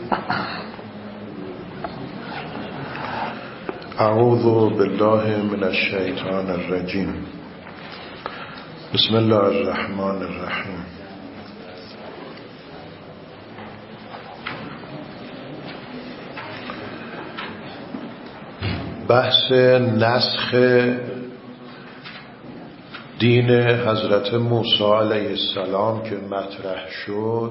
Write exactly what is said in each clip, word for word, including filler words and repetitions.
اعوذ بالله من الشیطان الرجیم. بسم الله الرحمن الرحیم. بحث نسخ دین حضرت موسی علیه السلام که مطرح شد،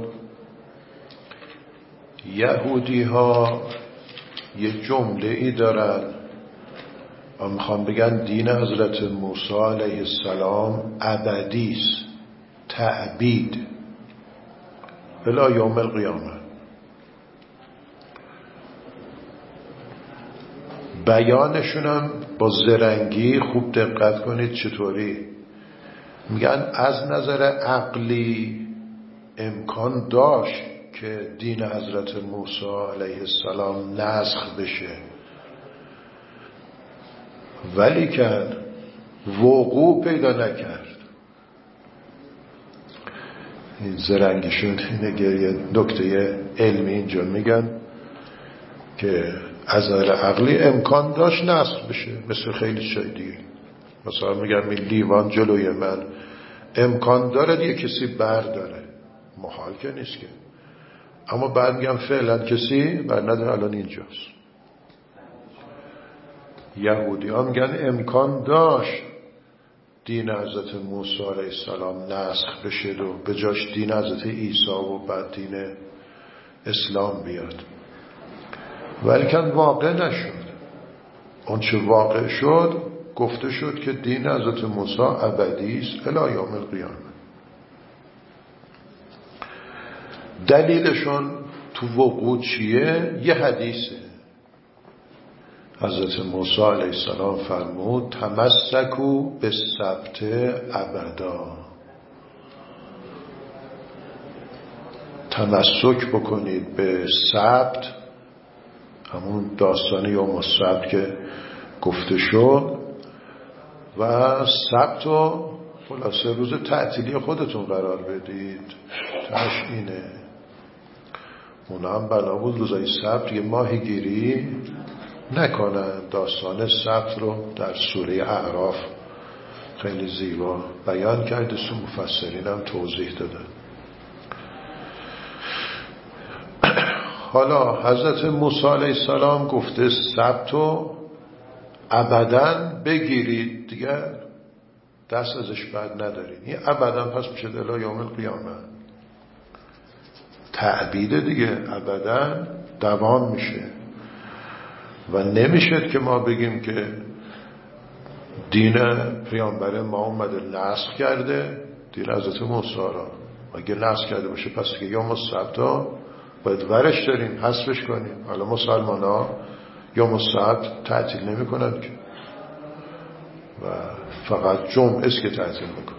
یهودی ها یه جمله ای دارن و میخوام بگن دین حضرت موسی علیه السلام ابدی است، تعبید الی یوم القیامه. بیانشونم با زرنگی خوب دقت کنید چطوری میگن از نظر عقلی امکان داشت که دین حضرت موسی علیه السلام نسخ بشه، ولی که وقوع پیدا نکرد. این زرنگیشون اینه که یه نکته علمی اینجا میگن که از نظر عقلی امکان داشت نسخ بشه، مثل خیلی چیز دیگه. مثلا میگن این لیوان جلوی من امکان داره یه کسی برداره، محال که نیست که، اما بعد میگم فعلا کسی بر نداره، الان اینجاست. یهودی ها میگن امکان داشت دین حضرت موسی علیه السلام نسخ بشه و به جاش دین حضرت عیسی و بعد دین اسلام بیاد، ولی که واقع نشد. اون چه واقع شد گفته شد که دین حضرت موسی ابدی است الی یوم القیامه. دلیلشون تو وقوع چیه؟ یه حدیثه. حضرت موسی علیه السلام فرمود تمسکوا بالسبت ابدا، تمسک بکنید به سبت، همون داستان یوم السبت که گفته شد، و سبت رو خلاصه روز تعطیلی خودتون قرار بدید. تاش اینه. اونا هم بنا بود روزای سبت یه ماهی گیری نکنن. داستان سبت رو در سوره اعراف خیلی زیبا بیان کرده، سو مفسرین هم توضیح دادن. حالا حضرت موسی علیه السلام گفته سبت رو ابداً بگیرید، دیگه دست ازش بد ندارید. این ابداً پس میشه الی یوم القیامه، تعبید دیگه، ابداً دوام میشه. و نمیشه که ما بگیم که دین پیامبر ما اومده نسخ کرده دین حضرت موسی را. اگه نسخ کرده باشه پس که یوم السبت باید ورش داریم، حذفش کنیم. حالا مسلمان ها یوم السبت تعطیل نمی کنن که، و فقط جمعه است که تعطیل میکنن،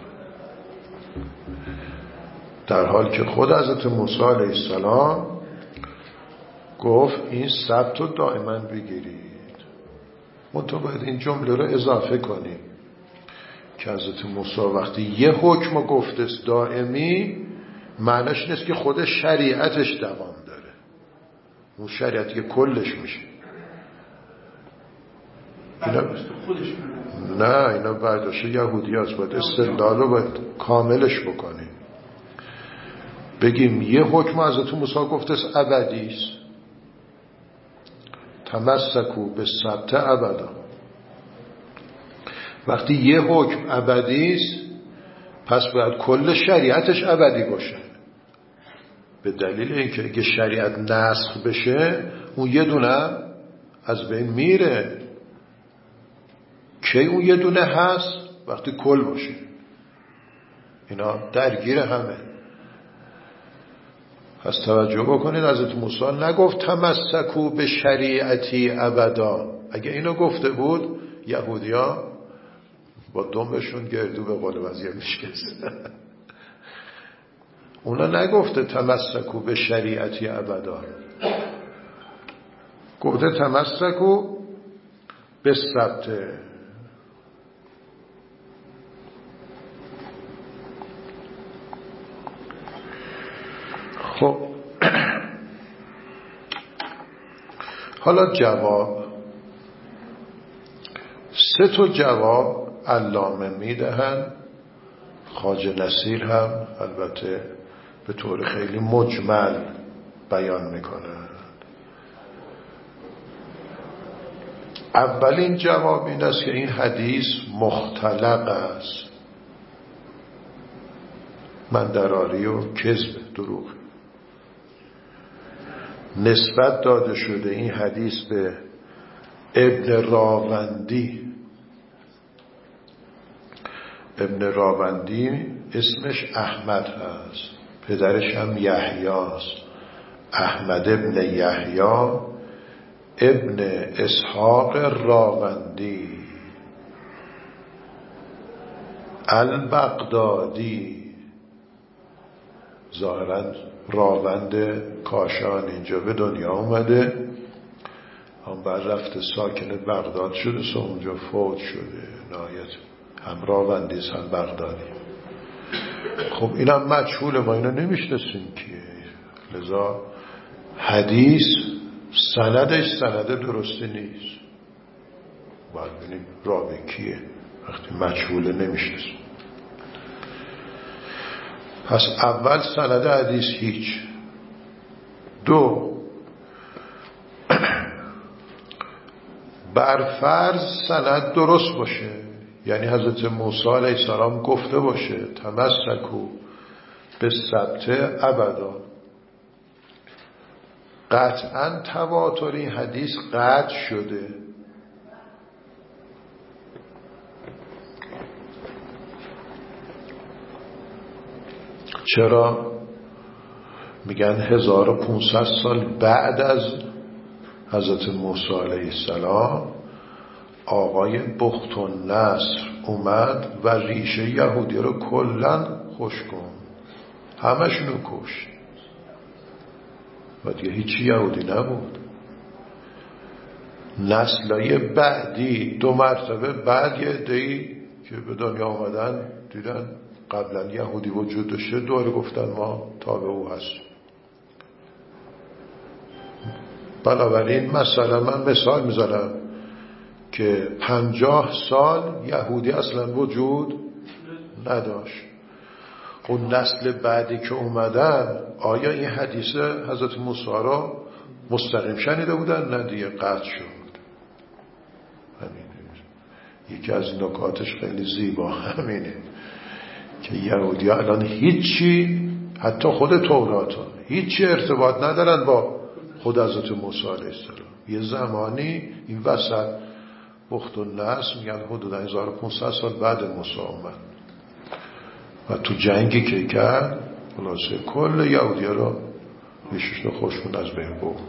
در حال که خود حضرت موسی علیه السلام گفت این سبت رو دائما بگیرید. منتها باید این جمله رو اضافه کنیم که حضرت موسی وقتی یه حکم رو گفته دائمی، معنیش نیست که خود شریعتش دوام داره، اون شریعتی که کلش میشه. اینا نه، اینا برداشت یهودی هست. باید استدلال رو باید کاملش بکنیم، بگیم یه حکم حضرت موسی گفته است ابدی است، تمسکوا بالسبت ابدا. وقتی یه حکم ابدی است پس باید کل شریعتش ابدی باشه، به دلیل اینکه اگه شریعت نسخ بشه اون یه دونه از بین میره. کی اون یه دونه هست؟ وقتی کل باشه. اینا درگیر همه. پس توجه بکنید، حضرت موسی نگفت تمسکوا به شریعتی ابدا. اگه اینو گفته بود یهودیا با دمشون گردو به قول وزیر میشکست. اونا نگفته تمسکوا به شریعتی ابدا، گفته تمسکوا به سبت. خب حالا جواب، سه تا جواب علامه میدهن، خواجه نصیر هم البته به طور خیلی مجمل بیان میکنن. اولین جواب این است که این حدیث مختلق است، مندراری و کذب، دروغ. نسبت داده شده این حدیث به ابن راوندی. ابن راوندی اسمش احمد هست، پدرش هم یحیی است. احمد ابن یحیی ابن اسحاق راوندی البغدادی. ظاهراً راوند کاشان اینجا به دنیا اومده، هم بر رفته ساکن بغداد شده، سو اونجا فوت شده. نهایت هم راوندیست هم بغدادی. خب اینم مجهول، ما اینو نمیشناسیم که، لذا حدیث سندش سند درستی نیست. باید ببینیم راوی کیه وقتی مجهول نمیشناسیم. پس اول سند حدیث هیچ. دو، بر فرض سند درست باشه، یعنی حضرت موسی علیه السلام گفته باشه تمسکوا به ثبت ابدا، قطعا تواتر این حدیث قطع شده. چرا؟ میگن هزار و پونصد سال بعد از حضرت موسی علیه السلام آقای بختالنصر اومد و ریشه یهودی رو کلن خوش کن، همشونو کش و دیگه هیچی یهودی نبود. نسلای بعدی دو مرتبه بعد یه عده‌ای که به دنیا آمدن دیدن قبلا یهودی وجود داشته، دوره گفتن ما تابع او هست. بنابراین مثلا من مثال میزنم که پنجاه سال یهودی اصلا وجود نداشت. اون نسل بعدی که اومدن آیا این حدیث حضرت موسی را مستقیم شنیده بودن؟ نه دیگه، قطع شد. همینه. یکی از نکاتش خیلی زیبا همینه که یهودی ها الان هیچی، حتی خود تورات ها هیچی ارتباط ندارن با خود حضرت موسی علیه السلام. یه زمانی این وسط بختالنصر میگن حدودا هزار و پونصد سال بعد موسی اومد و تو جنگی که کرد خلاصه کل یهودی ها رو میششن خوشمون از بین برد.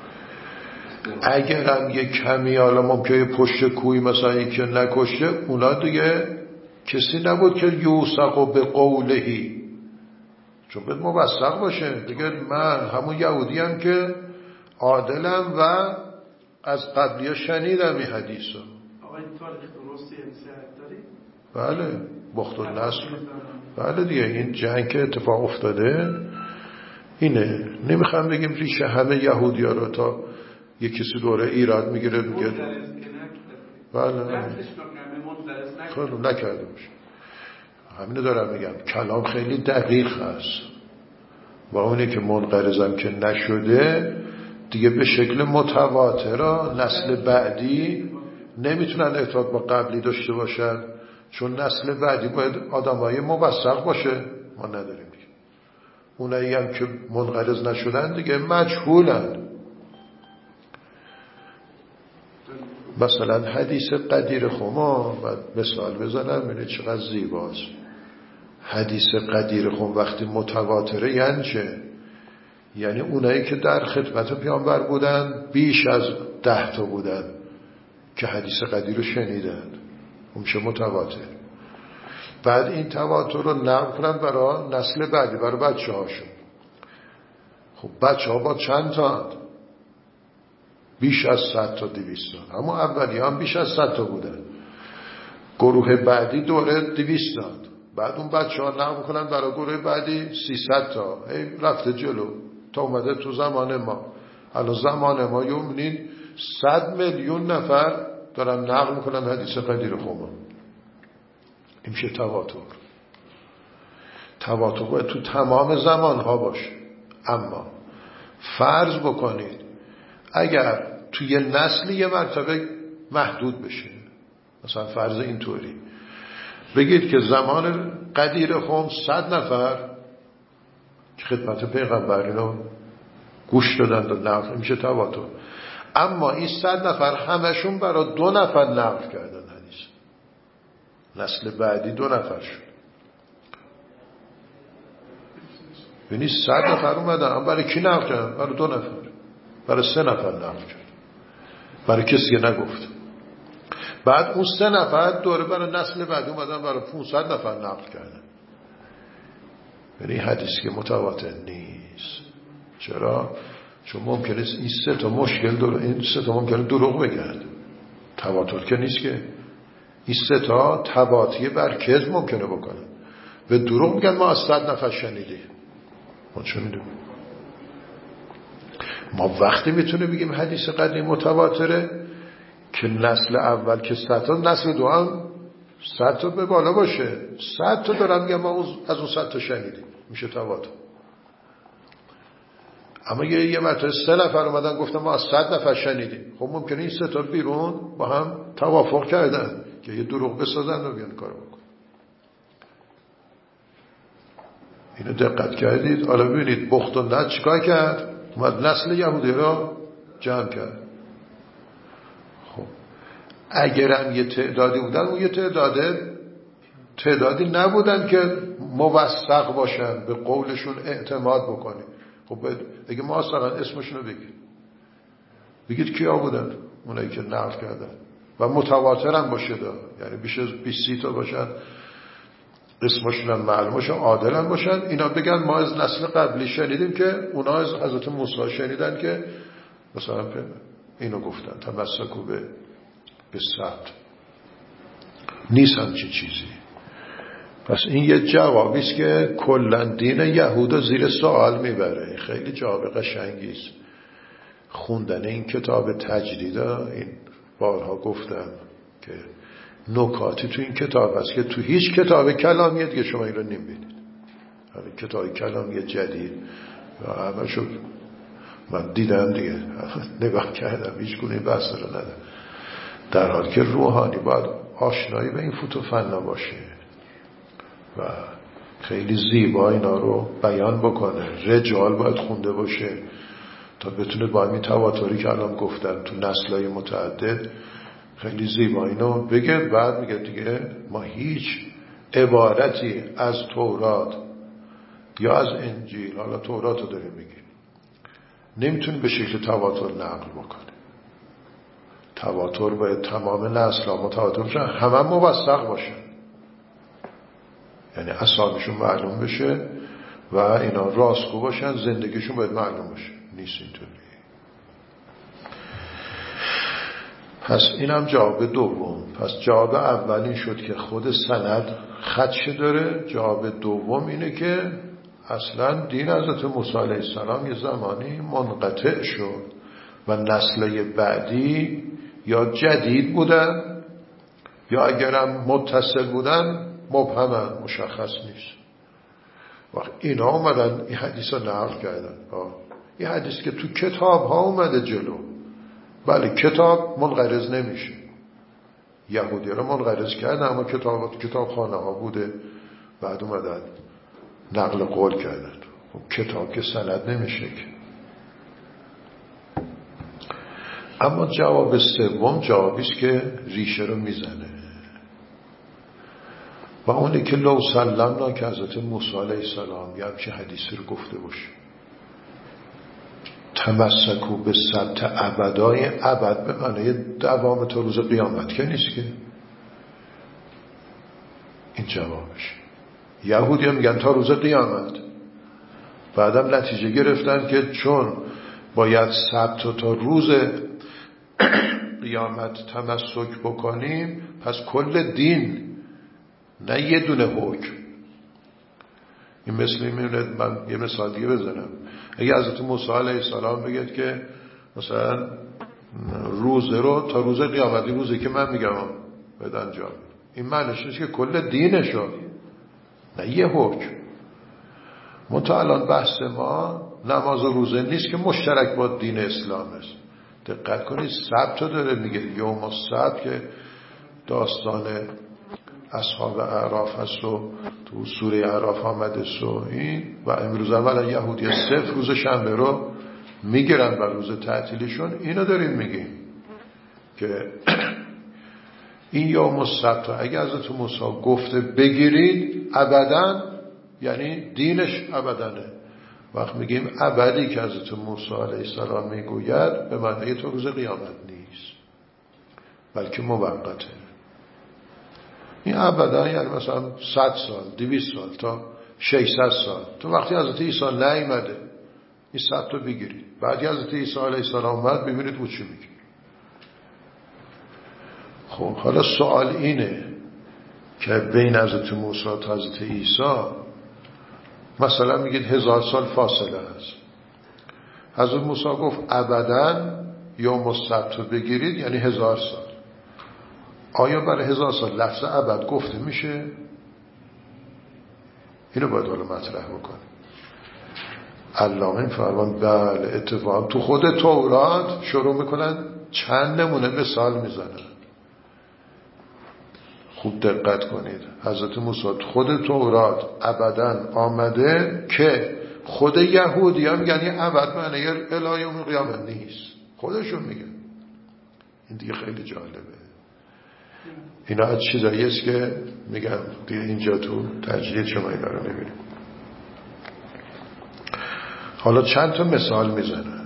اگر هم یه کمی حالا ممکنه پشت کوی مثلا یکی نکشته، اونا دیگه کسی نبود که یوثق به قولهی، چون باید موثق باشه دیگه. من همون یهودی هم که عادلم و از قبلی ها شنیدم این حدیث ها. آقای تاریخ درستی امسیت داری؟ بله، بختالنصر. بله دیگه، این جنگ که اتفاق افتاده اینه. نمیخوام بگیم ریشه همه یهودی ها رو، تا یک کسی دوره ایراد میگیره میگه بله خیلی نکرده باشه. همینه دارم میگم، کلام خیلی دقیق هست و اونه که منقرضم که نشده دیگه به شکل متواتر نسل بعدی نمیتونن ارتباط با قبلی داشته باشن، چون نسل بعدی باید آدمای موثق باشه، ما نداریم دیگه. اونایی هم که منقرض نشدن دیگه مجهولن. مثلا حدیث قدیر خما و مثال بزنم ببینید چقدر زیباست. حدیث قدیر خم وقتی متواتره یعنی چه؟ یعنی اونایی که در خدمت پیامبر بودن بیش از ده تا بودن که حدیث قدیر رو شنیدن، اون میشه متواتر. بعد این تواتر رو نقل کنن برای نسل بعدی، برای بچه هاشون. خب بچه ها با چند تا؟ بیش از صد تا، دویست تا. اما اولی هم بیش از صد تا بودن. گروه بعدی دوره دویست تا، بعد اون بچه ها نقل کنن برای گروه بعدی سیصد تا. ای رفته جلو تا اومده تو زمان ما. الان زمان ما یومنین صد میلیون نفر دارن نقل میکنن حدیث غدیر خم. این میشه تواتر. تواتر باید تو تمام زمان ها باشه. اما فرض بکنید اگر توی یه نسل یه مرتبه محدود بشه، مثلا فرض اینطوری بگید که زمان غدیر خم صد نفر که خدمت پیغمبر اینو گوش دادن و نقل، میشه تواتر. اما این صد نفر همشون برای دو نفر نقل کردن حدیث، نسل بعدی دو نفر شد. یعنی صد نفر اومدن، اما برای کی نقل کردن؟ برای دو نفر، برای سه نفر نقل کردن، برای کسی که نگفت. بعد اون سه نفر دوره برای نسل بعدی اومدن، برای پانصد نفر نقل کردن. یعنی حدیث که متواتر نیست. چرا؟ چون ممکنه این سه تا مشکل داره، این سه تا ممکنه دروغ بگن. تواتر که نیست که. این سه تا تباطی بر کذب ممکنه بکنه. به دروغ میگن ما از صد نفر شنیدیم. ما چه میدونیم؟ ما وقتی میتونه بگیم حدیث قدیم متواتره که نسل اول که صد تا، نسل دو هم صد تا به بالا باشه. صد تا دارن میگن ما از اون صد تا شنیدیم، میشه تواتر. اما یه یه مرتبه سه نفر اومدن گفتن ما از صد نفر شنیدیم، خب ممکنه این سه تا بیرون با هم توافق کردن که یه دروغ بسازن و بیان کارو بکن. اینو دقت کردید؟ حالا ببینید بخت و نت چیکار کرد؟ اومد نسل یهودی را جمع کرد. خب اگرم یه تعدادی بودن، اون یه تعداده تعدادی نبودن که موثق باشن، به قولشون اعتماد بکنید. خب اگه موثقا اسمشون رو بگید، بگید کیا بودن اونایی که نقل کردن و متواتر هم باشه دا. یعنی بیش از بیست تا باشن، اسمشون هم معلوم باشه، عادل هم باشن. اینا بگن ما از نسل قبلی شنیدیم که اونا از حضرت موسی شنیدن که مثلا اینو گفتن تمسکو به به سبت. نیست همچین چیزی. پس این یه جوابیست که کلن دین یهود زیر سوال میبره. خیلی جواب قشنگیست. خوندن این کتاب تجدید، این بارها گفتم که نکاتی تو این کتاب هست که تو هیچ کتاب کلامی دیگه شما این رو نمیبینید. همین کتاب کلامی جدید و همه شد من دیدم دیگه، نگاه کردم، هیچ گونه بحث رو ندارم. در حال که روحانی باید آشنایی به این فوت و فنا باشه و خیلی زیبا اینا رو بیان بکنه. رجال باید خونده باشه تا بتونه با این تواتری که الان گفتن تو نسل‌های متعدد خیلی زیبا اینو بگه. بعد میگه دیگه ما هیچ عبارتی از تورات یا از انجیل، حالا تورات رو داریم میگیم، نمیتونه به شکل تواتر نقل بکنه. تواتر باید تمام نسل‌ها متواتر باشن، همه موثق باشن، یعنی اسامیشون معلوم بشه و اینا راستگو باشن، زندگیشون باید معلوم باشه. نیست اینطوری. پس اینم جواب دوم. پس جواب اول این شد که خود سند خدشه داره. جواب دوم اینه که اصلا دین حضرت موسی علیه السلام یه زمانی منقطع شد و نسل بعدی یا جدید بودن یا اگرم متصل بودن مبهمن، مشخص نیست. وقت اینا اومدن این حدیث رو نقل کردن. این حدیث که تو کتاب ها اومده جلو، بله کتاب منقرض نمیشه. یهودی رو منقرض کردن اما کتاب کتاب خانه ها بوده، بعد اومدن نقل قول کردن. خب کتاب که سند نمیشه که. اما جواب سوم جوابیست که ریشه رو میزنه و اونه که لو سلمنا که حضرت موسی علیه السلام یه همچه حدیثی رو گفته باشه، تمسکو به سبت ابدای ابد به معنی دوام تا روز قیامت که نیست که. این جوابش. یهودی هم میگن تا روز قیامت. بعدم نتیجه گرفتن که چون باید سبت تا روز قیامت تمسک بکنیم، پس کل دین، نه یه دونه حکم. این مثل میمونه. من یه مثال دیگه بزنم. اگه حضرت موسی علیه السلام بگید که مثلا روزه رو تا روز قیامتی، روزی که من میگم بد انجام. این معنیش نیست که کل دینشو، نه یه حکم. منتها الان بحث ما نماز و روزه نیست که مشترک با دین اسلام است. دقت کنید سبت داره میگه، یوم السبت که داستان اصحاب اعراف هست و تو سوره اعراف آمده سو این و امروز اولا یهودی صفر روز شنبه رو میگیرن و روز تعطیلشون. اینو داریم میگیم که این یوم السبت اگه حضرت موسی گفته بگیرید ابداً، یعنی دینش ابدانه. وقت میگیم ابدی که حضرت موسی علیه السلام میگوید به معنی تو روز قیامت نیست، بلکه موقته. این ابدا یعنی مثلا صد سال، دویست سال تا ششصد سال. تو وقتی حضرت عیسی نیامده این صد تا بگیرید، بعدی حضرت عیسی علیه السلام اومد ببینید او چی میگه. خب حالا سوال اینه که بین حضرت موسی تا حضرت عیسی مثلا میگید هزار سال فاصله هست. حضرت موسی گفت ابداً یوم السبت رو بگیرید یعنی هزار سال. آیا برای هزار سال لفظ ابد گفته میشه؟ اینو باید حالا مطرح بکنیم. علامه فرمان بله اتفاق تو خود تورات شروع میکنن چند نمونه مثال میزنن. خوب دقت کنید. حضرت موسی خود تورات ابداً آمده که خود یهودی ها میگن یه ابد معنی الی یوم قیامت نیست، خودشون میگن. این دیگه خیلی جالبه. اینا از چیزایی است که میگن دیگه اینجا تو تجدید شما اینا رو میبینید. حالا چند تا مثال میزنن.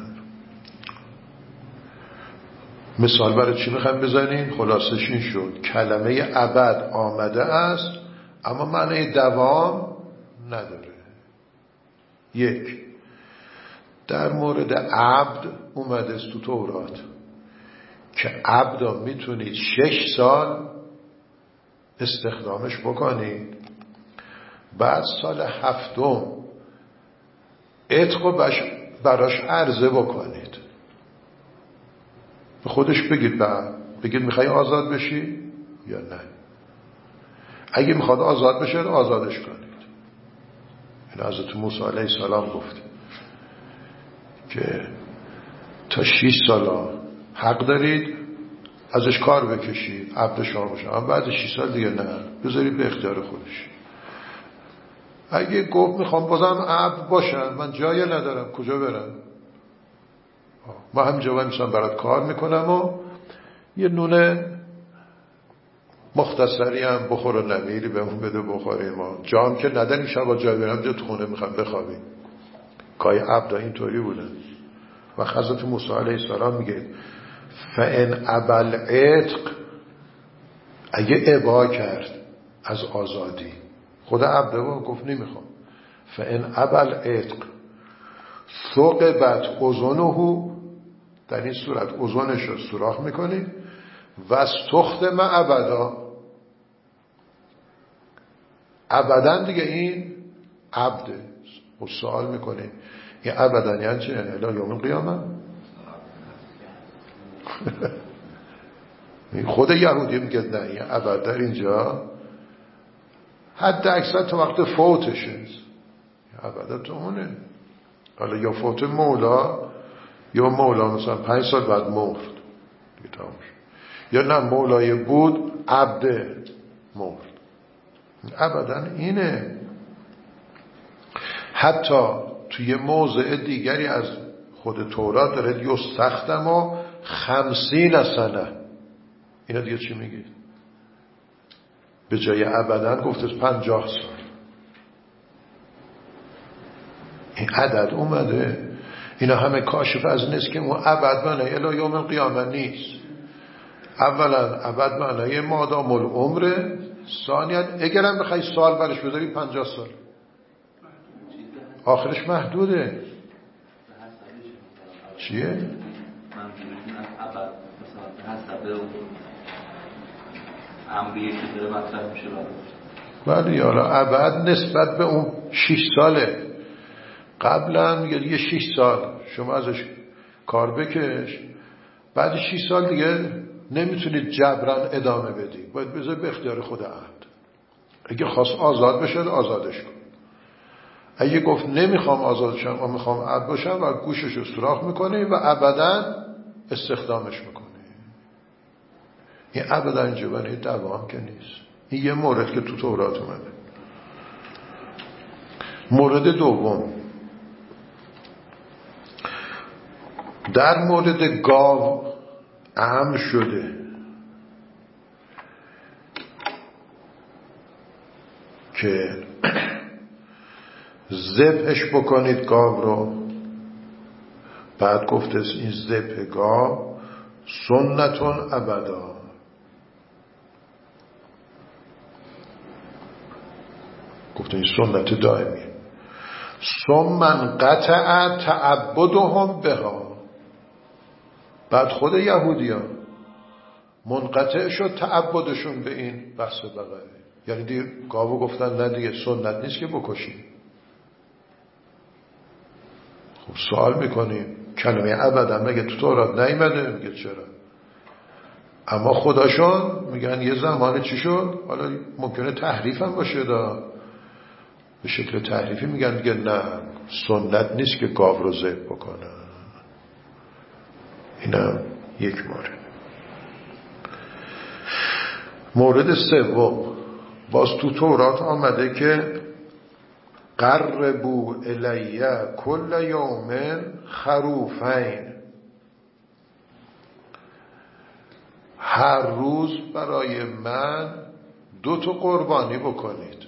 مثال برای چی میخوایم بزنیم؟ خلاصش این شد کلمه ابد آمده است اما معنی دوام نداره. یک، در مورد عبد اومده است تو تورات که عبدا میتونید شش سال استخدامش بکنید، بعد سال هفتم عتق براش عرضه بکنید. به خودش بگید بعد بگید میخوای آزاد بشی یا نه. اگه میخواد آزاد بشه آزادش کنید. این حضرت موسی علیه السلام گفت که تا شش سال حق دارید ازش کار بکشید عبد شما باشه، اما بعد شش سال دیگه نه، بذارید به اختیار خودش. اگه گفت میخوام بازم عبد باشم من جایی ندارم کجا برم، ما همینجا باید میشم برات کار میکنم و یه نونه مختصری هم بخور و نمیری بهمون بده بخوریم، ما جام که نداریم شبا جای برم جا تو خونه میخوام بخوابیم. کای عبدا اینطوری بودن. و حضرت موسی علیه السلام میگه فان ابل عتق، اگه ابا کرد از آزادی، خدا عبد با گفت نمیخوام، فان ابل عتق ثقبت اذنه، در این صورت اذنش رو سوراخ میکنی و استخدم ابدا، ابدا دیگه این عبده. و سوال میکنیم این ابدا یعنی چه؟ یعنی الی یوم القیامه. خود یهودی میگه نه این ابد در اینجا حد اکثر تا وقت فوتشه، ابدا تو اونه. حالا یا فوت مولا یا مولا مثلا پنج سال بعد مرد دیگه تمام شد، یا نه مولای بود عبده مرد. ابدا اینه. حتی توی موضع دیگری از خود تورات داره یستخدم و خمسین سنه. اینا دیگه چی میگه؟ به جای ابدا گفت از پنجاه سال. این عدد اومده. اینا همه کاشف از نیست که اون ابد معنی الی یوم القیامه نیست. اولا ابد معنی مادام العمره، ثانیا اگرم بخوای سال برش بذاری پنجاه سال، آخرش محدوده. چیه؟ منظورشون از ابد مثلا حسب امریه که داره مطرح میشه برای بله. حالا ابد نسبت به اون شش ساله. قبلا یه شش سال شما ازش کار بکش، بعد شش سال دیگه نمیتونید جبران ادامه بدی، باید بذار به اختیار خود عبد. اگه خواست آزاد بشه آزادش کن. اگه گفت نمیخوام آزاد شم و میخوام عبد باشم و گوشش رو سوراخ میکنی و ابدا استخدامش میکنی. این ابدا اینجوری دوام که نیست. این یه مورد که تو تورات اومده. مورد دوم، در مورد گاو امر شده که ذبحش بکنید گاو رو. بعد گفته این ذبح گاو سنتون ابدا، گفته این سنت دائمی. ثم قطع تعبدهم بها. بعد خود یهودیان منقطع شد تعبدشون به این بحث بقره. یعنی دیگه گاوو گفتن نه دیگه سنت نیست که بکشیم. خب سوال میکنیم کلمه ابدا مگه تو تورات نیامده؟ میگه چرا؟ اما خداشون میگن یه زمان چی شد؟ حالا ممکنه تحریف هم باشه دا. به شکل تحریفی میگن دیگه نه سنت نیست که گاو رو ذبح بکنه. اینم یک مورد. مورد سوم، باز تو تورات آمده که قربوا الی کل یوم خروفین. هر روز برای من دو تا قربانی بکنید.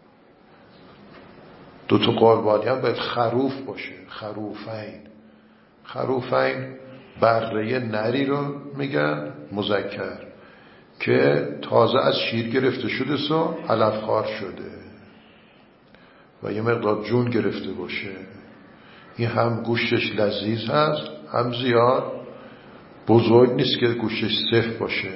دو تا قربانی هم باید خروف باشه. خروفین. خروفین بره نری رو میگن مذکر که تازه از شیر گرفته شده سو علف خوار شده و یه مقدار جون گرفته باشه. این هم گوشتش لذیذ هست، هم زیاد بزرگ نیست که گوشتش سفت باشه.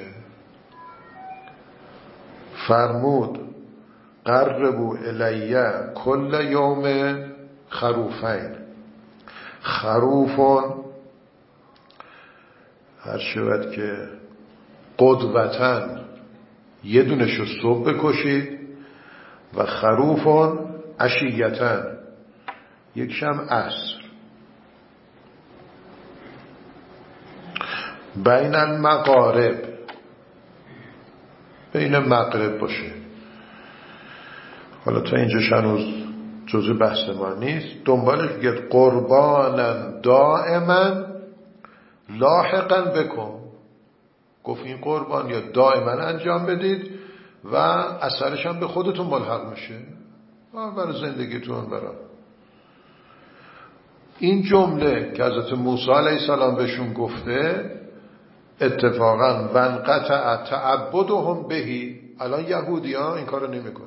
فرمود قربوا الی کل یوم خروفین. خروفون هر شود که قدوتن یه دونشو صبح بکشید و خروفون عشیتن یک شم عصر. بین المغارب بین مغرب باشه. حالا تا اینجا هنوز جزء بحث ما نیست. دنبالش بگید قربانا دائما لاحقا بکن. گفت این قربان یا دائما انجام بدید و اثرش هم به خودتون ملحق میشه برای زندگیتون. برای این جمله که حضرت موسی علیه السلام بهشون گفته اتفاقا وانقطع تعبدهم بهی. الان یهودی ها این کارو نمیکنن.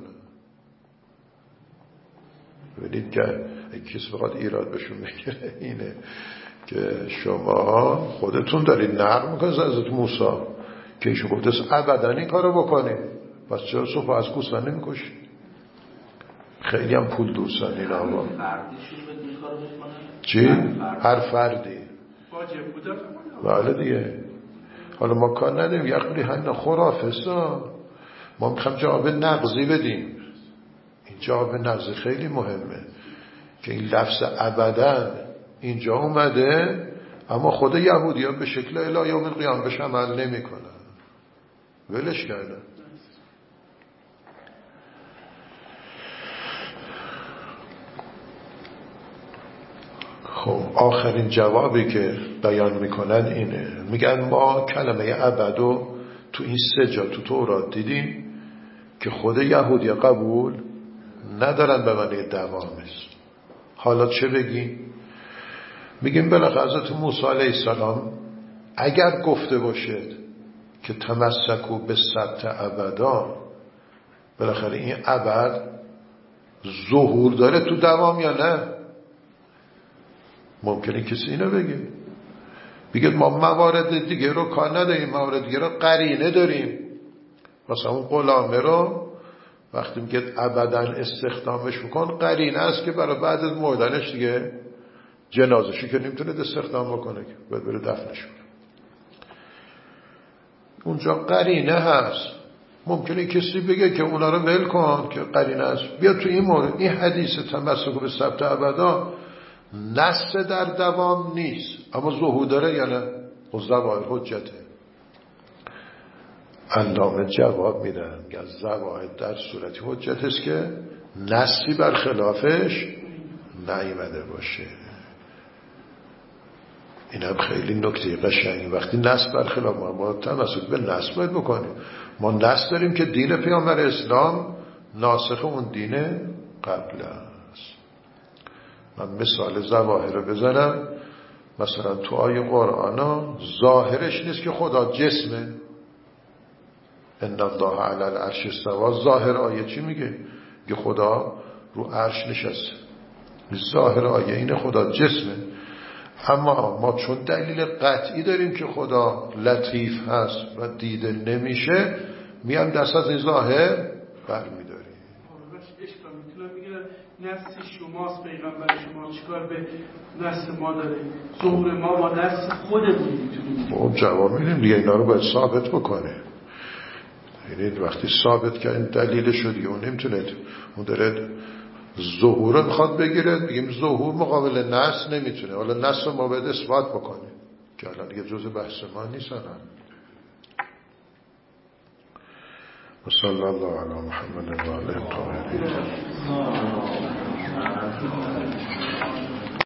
ببینید که کسی بخواد ایراد بهشون بگیره اینه که شما خودتون دارید نقل میکنید از حضرت موسی که ایشون گفته ابدا این کارو بکنید، پس چرا صبح از گوسفند نمیکشید؟ خیلی هم پول دوستن این آقا. چی؟ هر فردی واجب بوده. بله دیگه. حالا ما کار نداریم یقلی هنه خرافستا، ما میخوام جواب نقضی بدیم. این جواب نقضی خیلی مهمه که این لفظ ابدا اینجا اومده اما خود یهودی ها به شکل الی یوم القیامه بهش عمل نمی کنن، ولش کردن. خب آخرین جوابی که بیان میکنن اینه، میگن ما کلمه ابدو تو این سه جا تو تورات دیدیم که خود یهودی قبول ندارن به معنی دوام است. حالا چه بگیم؟ میگیم بالاخره حضرت موسی علیه السلام اگر گفته باشد که تمسکو به سبت ابدا، بالاخره این ابد ظهور داره تو دوام یا نه؟ ممکنه کسی اینو بگه، بگه ما موارد دیگه رو کار نداریم، موارد دیگه رو قرینه داریم. مثلا اون غلامه رو وقتی میگه ابدا استخدامش بکن، قرینه است که برای بعد از مردنش دیگه جنازشی که نمیتونه استخدام بکنه که باید بره دفنش کنه. اونجا قرینه هست. ممکنه کسی بگه که اونا رو ول کن که قرینه هست. بیا تو این مورد این حدیث تمسک به ثبت ابدا نص در دوام نیست، اما ظهور داره یا نه؟ و ظواهر حجته. علامه جواب میدن که ظواهر در صورتی حجت است که نصی بر خلافش نیامده باشه. این هم خیلی نکته قشنگی. وقتی نص بر خلاف ما, ما تمسک به نص باید بکنیم. ما نص داریم که دین پیامبر اسلام ناسخ اون دین قبل است. من مثال ظواهر رو بزنم. مثلا تو آیه قرآن ها ظاهرش نیست که خدا جسمه. ان الله علی العرش استوی. ظاهر آیه چی میگه؟ که خدا رو عرش نشسته. ظاهر آیه این خدا جسمه. اما ما چون دلیل قطعی داریم که خدا لطیف هست و دیده نمیشه، میام دست از این ظاهر برمیداریم. اشکال میتونم بگیرم نص شماست، پیغمبر شما چیکار به نص ما داره؟ ظهور ما با نص خودمون میتونیم. خب جواب میدیم دیگه، اینا رو باید ثابت بکنه. یعنی وقتی ثابت که این دلیلش رو دیگه اون نمیتونه، اون داره ظهور رو میخواد بگیره، بگیم ظهور مقابل نص نمیتونه. حالا نص رو ما باید اثبات بکنیم که الان دیگه جزء بحث ما نیست. الان و صلی الله علی محمد و آله الطاهرین.